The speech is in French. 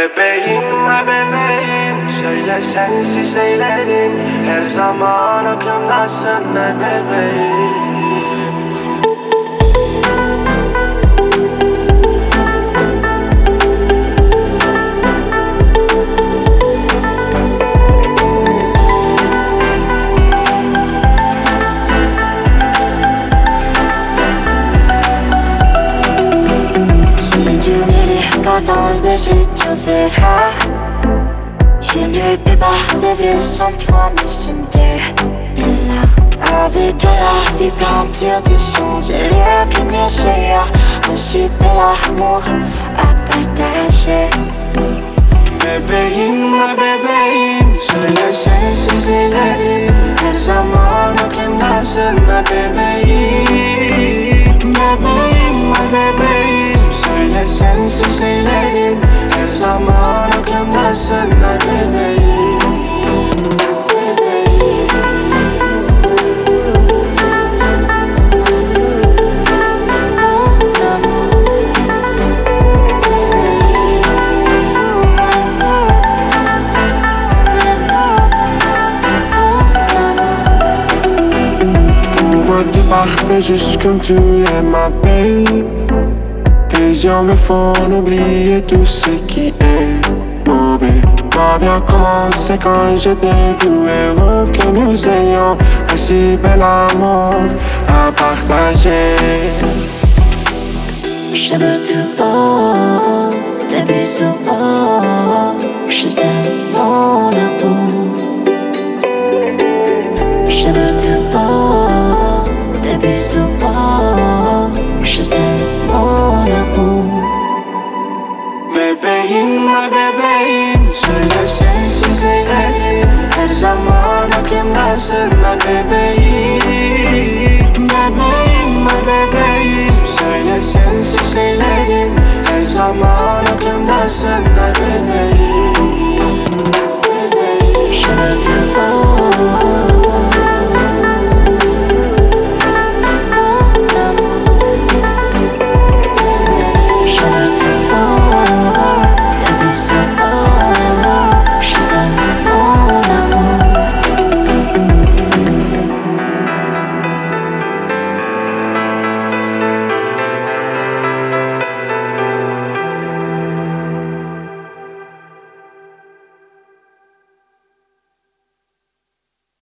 Bebeğim, bebeğim, söyle sensiz neylerim. Her zaman aklımdasın bebeğim. Dans le baiser, tu verras. Je ne peux pas vivre sans toi, ni sans tes là. Avec toi la vie remplie de sens et rien que n'essayera. Aussi de l'amour à partager. Bebeğim, bebeğim, söyle sensiz neylerim. Her zaman aklımdasın bebeğim. Bebeğim, bebeğim, söyle sensiz neylerim. Her zaman aklımdasın bebeğim. Parfait juste comme tu es ma belle. Tes yeux me font oublier tout ce qui est mauvais. Ma vie a commencé quand j'étais plus heureux que nous ayons un si bel amour à partager. Je veux tout haut, des bisous haut. Je t'aime mon amour. Je veux tout haut, des bisous haut. Je t'aime mon amour. Bebeğim, bebeğim, söyle sensiz neylerim. Her zaman aklımdasın bebeğim. Bebeğim, bebeğim, söyle sensiz neylerim. Her zaman aklımdasın bebeğim. Je veux tout